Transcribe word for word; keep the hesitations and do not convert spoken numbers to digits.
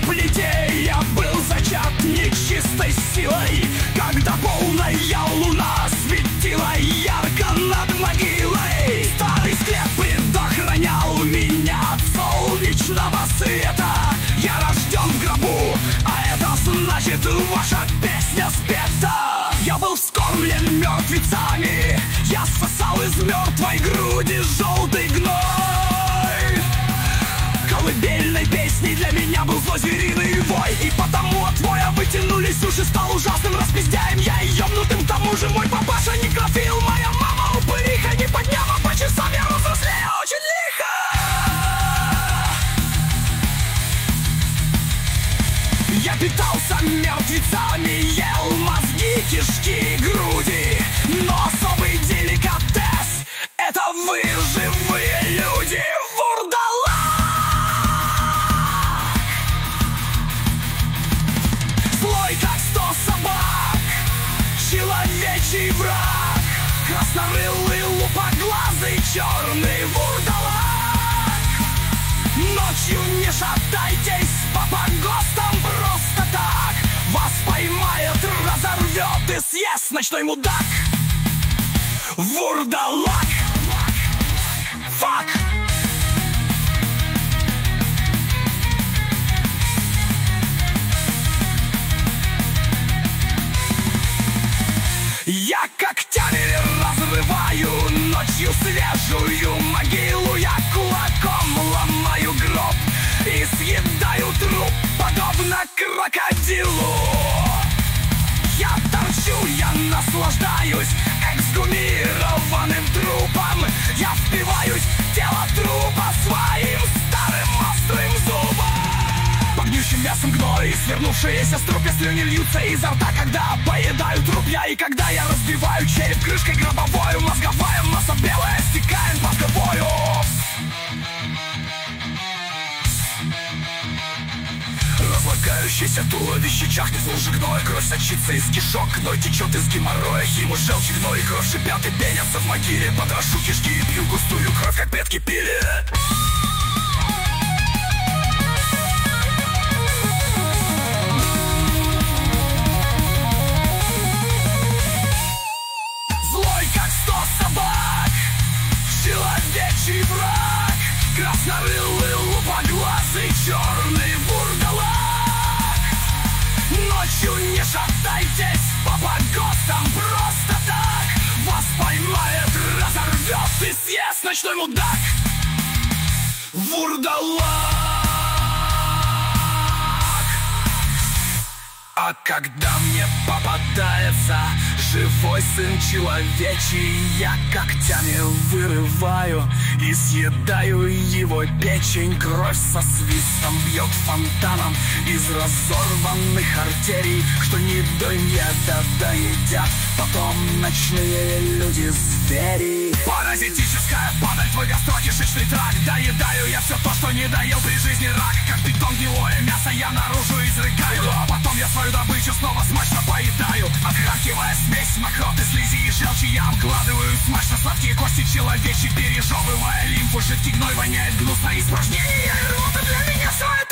плите я был зачат нечистой силой, когда полная луна светила ярко над могилой. Старый склеп предохранял меня от солнечного света. Я рожден в гробу, а это значит, ваша песня спета. Я был вскормлен мертвецами, я сосал из мертвой груди желтый гной. Колыбельной песней для меня был злой звериный вой, и потому от воя вытянулись уши, стал ужасным распиздяем я и ёбнутым. К тому же мой папаша некрофил, моя мама упыриха. Не по дням, а по часам я взрослею очень лихо. Я питался мертвецами, ел мозги, кишки, груди, но особый деликатес — это вы, живые люди, вурдалак. Злой, как сто собак, человечий враг, краснорылый, лупоглазый, черный вурдалак. Ночью не шатайтесь по погостам просто так, вас поймает, разорвет и съест ночной мудак. Вурдалак. Фак. Я когтями разрываю ночью свежую могилу. Я кулаком ломаю гроб и съедаю труп, подобно крокодилу. Я торчу, я наслаждаюсь эксгумированным трупом. Я впиваюсь в тело трупа своим старым острым зубом. По гниющим мясом гной, свернувшиеся струпья слюни льются изо рта, когда поедаю труп я. И когда я разбиваю череп крышкой гробовою, мозговая масса белая стекает мозговою. Разлагающееся туловище чахнет в луже гноя. Кровь сочится из кишок, гной течет из геморроя. Химу, желчь, гной и кровь шипят и пенятся в могиле. Потрошу кишки и пью густую кровь, как предки пили. Злой, как сто собак, человечий враг, краснорылый, лупоглазый, черный вурдалак. Ночью не шатайтесь по погостам просто так, вас поймает, разорвет и съест ночной мудак. Вурдалак. А когда мне попадается живой сын человечий, я когтями вырываю и съедаю его печень. Кровь со свистом бьет фонтаном из разорванных артерий. Что не доим яда доедят потом ночные люди-звери. Паразитическая падаль, твой гастро-кишечный тракт. Доедаю я все то, что не доел при жизни рак. Как бетон гнилое мясо я наружу изрыгаю, а потом я свою добычу снова смачно поедаю. Отхаркивая смесь мокроты, слизи и желчи, я обгладываю смачно сладкие кости человечьи, пережевывая лимфу. Жидкий гной воняет гнусно, испражнение и рвота для меня все это